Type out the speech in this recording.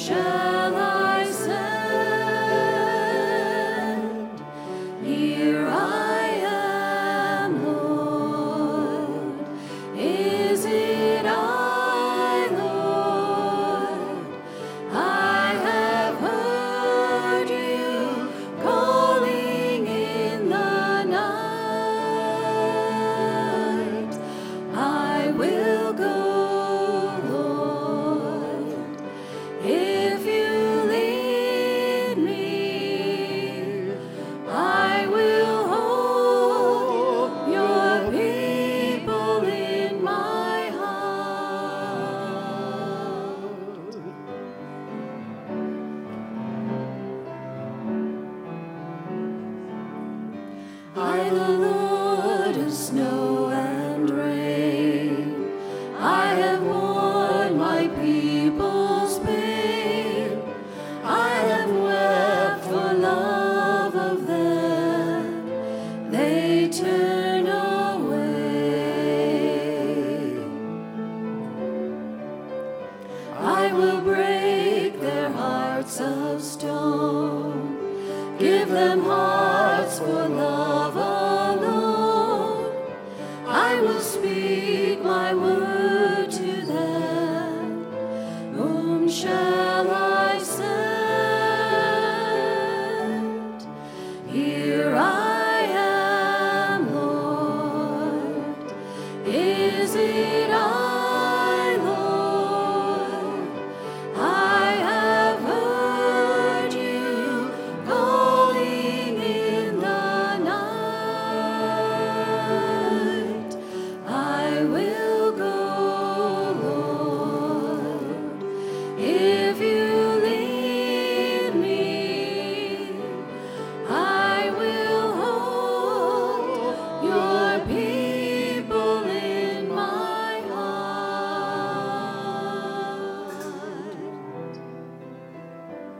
shall I send? Here I am, Lord. Is it I, Lord? I have heard you calling in the night. I will go, Lord, if you lead me. I will hold your people in my heart. I, the Lord of snow and rain, I have borne my people's pain. I have wept for love of them. They turn away. I will break their hearts of stone, give them hearts for love